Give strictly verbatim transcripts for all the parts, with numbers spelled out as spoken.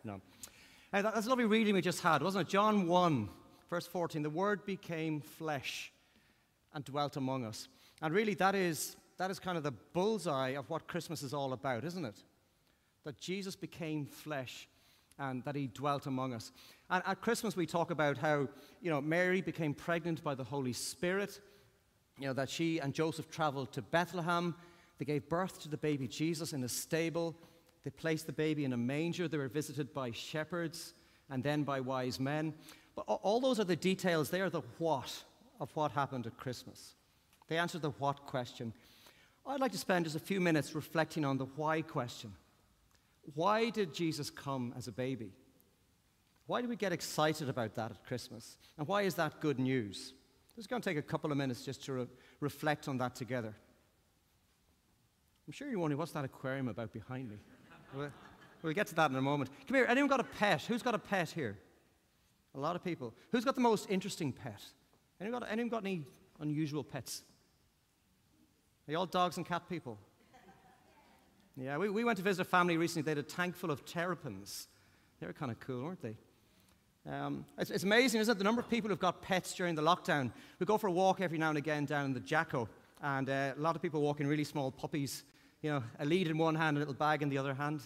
No. Now, that- that's a lovely reading we just had, wasn't it? John one, verse fourteen. The Word became flesh and dwelt among us. And really, that is, that is kind of the bullseye of what Christmas is all about, isn't it? That Jesus became flesh and that he dwelt among us. And at Christmas, we talk about how, you know, Mary became pregnant by the Holy Spirit, you know, that she and Joseph traveled to Bethlehem. They gave birth to the baby Jesus in a stable. They placed the baby in a manger. They were visited by shepherds and then by wise men. But all those are the details. They are the what of what happened at Christmas. They answer the what question. I'd like to spend just a few minutes reflecting on the why question. Why did Jesus come as a baby? Why do we get excited about that at Christmas? And why is that good news? Just going to take a couple of minutes just to re- reflect on that together. I'm sure you're wondering, what's that aquarium about behind me? We'll, we'll get to that in a moment. Come here, anyone got a pet? Who's got a pet here? A lot of people. Who's got the most interesting pet? Anyone got, anyone got any unusual pets? Are you all dogs and cat people? Yeah, we, we went to visit a family recently. They had a tank full of terrapins. They were kind of cool, weren't they? Um, it's, it's amazing, isn't it? The number of people who've got pets during the lockdown. We go for a walk every now and again down in the Jacko, and uh, a lot of people walking really small puppies, you know, a lead in one hand, a little bag in the other hand.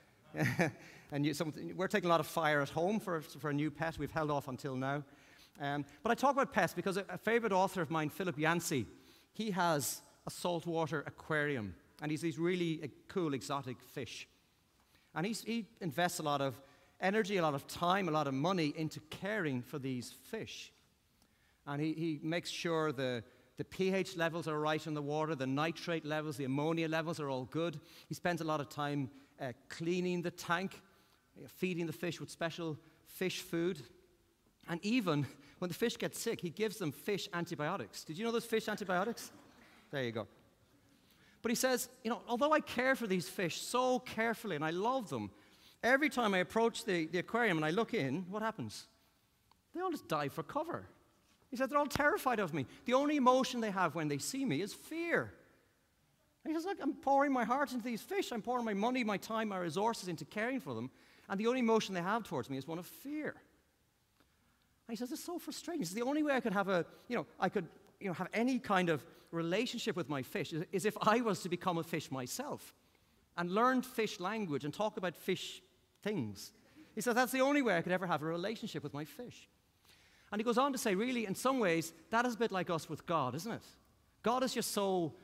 and you, some, we're taking a lot of fire at home for, for a new pet. We've held off until now. Um, but I talk about pets because a, a favorite author of mine, Philip Yancey, he has a saltwater aquarium. And he's these really uh, cool, exotic fish. And he's, he invests a lot of energy, a lot of time, a lot of money into caring for these fish. And he, he makes sure the, the pH levels are right in the water, the nitrate levels, the ammonia levels are all good. He spends a lot of time uh, cleaning the tank, uh, feeding the fish with special fish food. And even when the fish get sick, he gives them fish antibiotics. Did you know there's fish antibiotics? There you go. But he says, you know, although I care for these fish so carefully and I love them, every time I approach the, the aquarium and I look in, what happens? They all just dive for cover. He said, they're all terrified of me. The only emotion they have when they see me is fear. And he says, look, I'm pouring my heart into these fish. I'm pouring my money, my time, my resources into caring for them. And the only emotion they have towards me is one of fear. And he says, it's so frustrating. He says, the only way I could have a, you know, I could, you know, have any kind of relationship with my fish is, is if I was to become a fish myself and learn fish language and talk about fish things. He says, that's the only way I could ever have a relationship with my fish. And he goes on to say, really, in some ways, that is a bit like us with God, isn't it? God is just so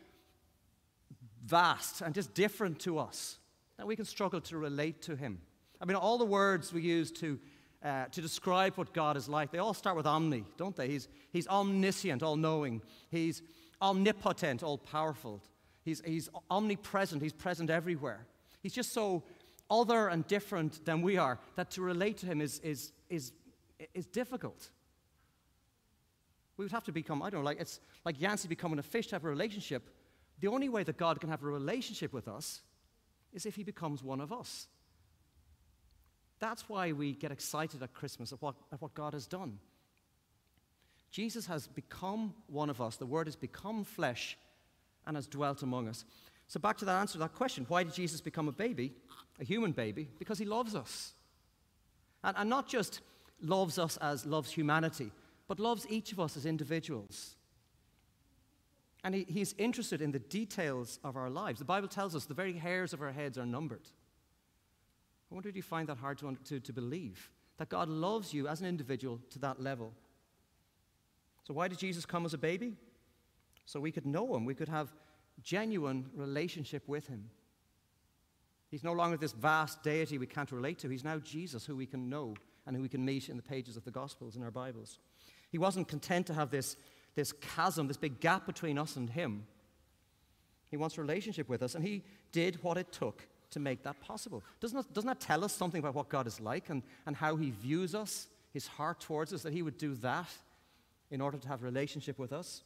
vast and just different to us that we can struggle to relate to him. I mean, all the words we use to Uh, to describe what God is like, they all start with omni, don't they? He's, he's omniscient, all-knowing. He's omnipotent, all-powerful. He's, he's omnipresent. He's present everywhere. He's just so other and different than we are that to relate to him is, is, is, is difficult. We would have to become, I don't know, like it's like Yancey becoming a fish to have a relationship. The only way that God can have a relationship with us is if he becomes one of us. That's why we get excited at Christmas at what, at what God has done. Jesus has become one of us. The Word has become flesh and has dwelt among us. So back to that answer to that question. Why did Jesus become a baby, a human baby? Because he loves us. And, and not just loves us as loves humanity, but loves each of us as individuals. And he, he's interested in the details of our lives. The Bible tells us the very hairs of our heads are numbered. I wonder if you find that hard to, to, to believe, that God loves you as an individual to that level. So why did Jesus come as a baby? So we could know him. We could have genuine relationship with him. He's no longer this vast deity we can't relate to. He's now Jesus, who we can know and who we can meet in the pages of the Gospels in our Bibles. He wasn't content to have this, this chasm, this big gap between us and him. He wants a relationship with us, and he did what it took to make that possible. Doesn't that, doesn't that tell us something about what God is like and, and how he views us, his heart towards us, that he would do that in order to have a relationship with us?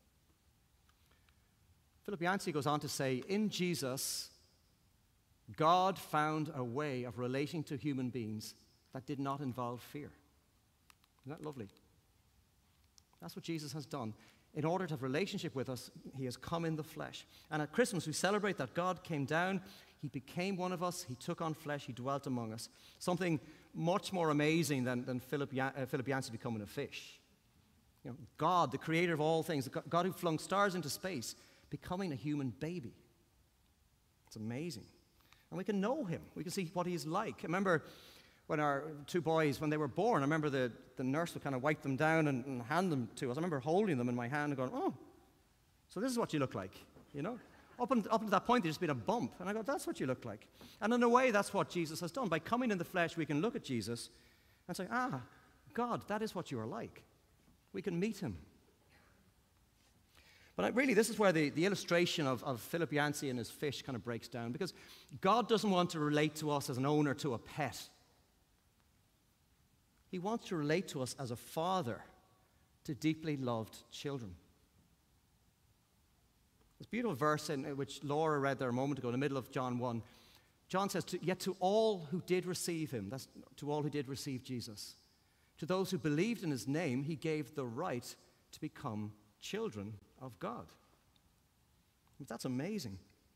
Philip Yancey goes on to say, in Jesus, God found a way of relating to human beings that did not involve fear. Isn't that lovely? That's what Jesus has done. In order to have a relationship with us, he has come in the flesh. And at Christmas, we celebrate that God came down. He became one of us. He took on flesh. He dwelt among us. Something much more amazing than, than Philip, ya- uh, Philip Yancey becoming a fish. You know, God, the creator of all things, God who flung stars into space, becoming a human baby. It's amazing. And we can know him. We can see what he's like. I remember when our two boys, when they were born, I remember the, the nurse would kind of wipe them down and, and hand them to us. I remember holding them in my hand and going, oh, so this is what you look like, you know? Up, and, up to that point, there's just been a bump. And I go, that's what you look like. And in a way, that's what Jesus has done. By coming in the flesh, we can look at Jesus and say, ah, God, that is what you are like. We can meet him. But I, really, this is where the, the illustration of, of Philip Yancey and his fish kind of breaks down. Because God doesn't want to relate to us as an owner to a pet. He wants to relate to us as a father to deeply loved children. This beautiful verse in which Laura read there a moment ago in the middle of John one. John says, yet to all who did receive him, that's to all who did receive Jesus, to those who believed in his name, he gave the right to become children of God. That's amazing.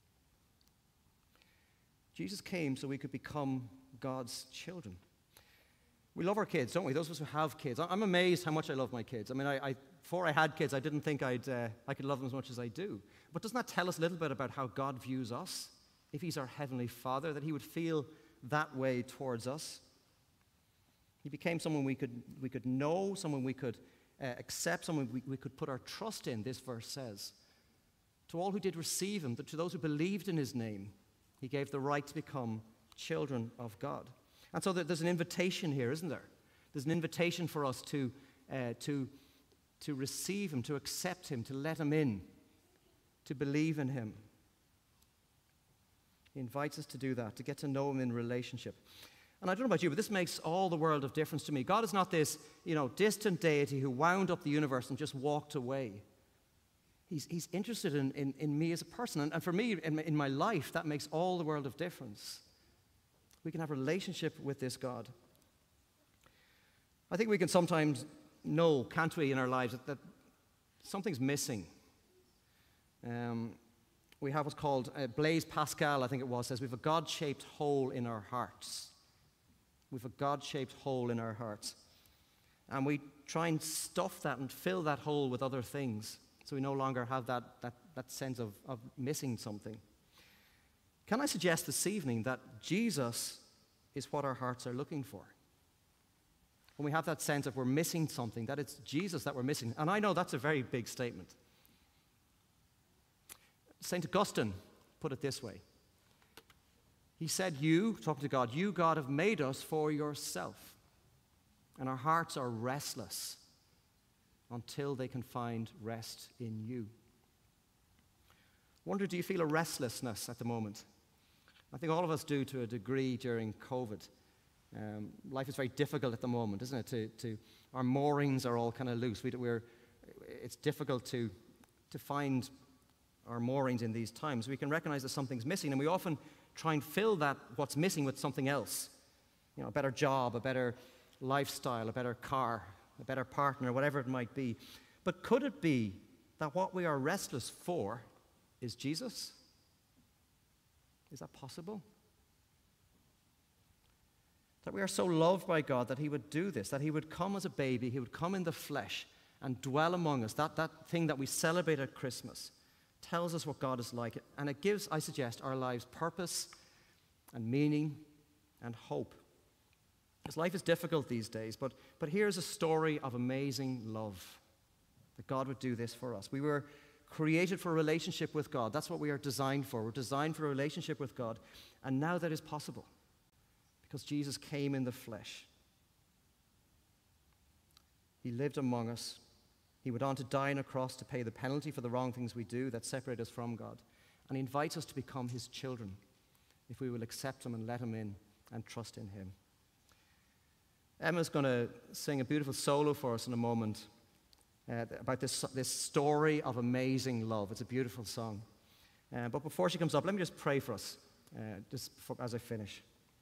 Jesus came so we could become God's children. We love our kids, don't we? Those of us who have kids. I'm amazed how much I love my kids. I mean, I, I, before I had kids, I didn't think I'd, uh, I could love them as much as I do. But doesn't that tell us a little bit about how God views us? If he's our heavenly Father, that he would feel that way towards us. He became someone we could, we could know, someone we could uh, accept, someone we, we could put our trust in, this verse says. To all who did receive him, to those who believed in his name, he gave the right to become children of God. And so there's an invitation here, isn't there? There's an invitation for us to, uh, to, to receive him, to accept him, to let him in, to believe in him. He invites us to do that, to get to know him in relationship. And I don't know about you, but this makes all the world of difference to me. God is not this, you know, distant deity who wound up the universe and just walked away. He's, he's interested in, in, in me as a person. And, and for me, in my, in my life, that makes all the world of difference. We can have a relationship with this God. I think we can sometimes know, can't we, in our lives, that, that something's missing. Um, we have what's called, uh, Blaise Pascal, I think it was, says we have a God-shaped hole in our hearts. We have a God-shaped hole in our hearts. And we try and stuff that and fill that hole with other things, so we no longer have that, that, that sense of, of missing something. Can I suggest this evening that Jesus is what our hearts are looking for? When we have that sense of we're missing something, that it's Jesus that we're missing. And I know that's a very big statement. Saint Augustine put it this way. He said, you, talking to God, you, God, have made us for yourself. And our hearts are restless until they can find rest in you. Wonder, do you feel a restlessness at the moment? I think all of us do to a degree during COVID. Um, life is very difficult at the moment, isn't it? To, to, our moorings are all kind of loose. We, we're, it's difficult to, to find our moorings in these times. We can recognize that something's missing, and we often try and fill that, what's missing, with something else. You know, a better job, a better lifestyle, a better car, a better partner, whatever it might be. But could it be that what we are restless for is Jesus? Is that possible? That we are so loved by God that he would do this, that he would come as a baby, he would come in the flesh and dwell among us. That, that thing that we celebrate at Christmas tells us what God is like. And it gives, I suggest, our lives purpose and meaning and hope. Because life is difficult these days, but, but here's a story of amazing love, that God would do this for us. We were created for a relationship with God. That's what we are designed for. We're designed for a relationship with God. And now that is possible because Jesus came in the flesh. He lived among us. He went on to die on a cross to pay the penalty for the wrong things we do that separate us from God. And he invites us to become his children if we will accept him and let him in and trust in him. Emma's going to sing a beautiful solo for us in a moment. Uh, about this, this story of amazing love. It's a beautiful song. Uh, but before she comes up, let me just pray for us, uh, just before, as I finish.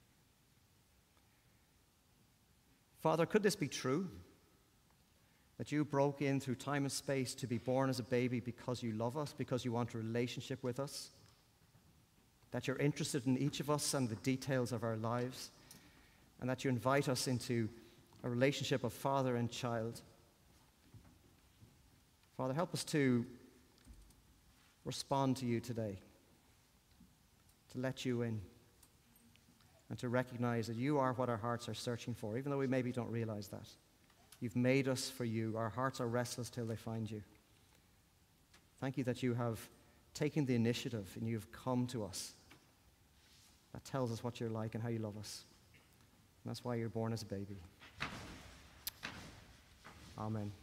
Father, could this be true? That you broke in through time and space to be born as a baby because you love us, because you want a relationship with us? that you're interested in each of us and the details of our lives, and that you invite us into a relationship of father and child. Father, help us to respond to you today, to let you in, and to recognize that you are what our hearts are searching for, even though we maybe don't realize that. You've made us for you. Our hearts are restless till they find you. Thank you that you have taken the initiative and you've come to us. That tells us what you're like and how you love us. And that's why you're born as a baby. Amen.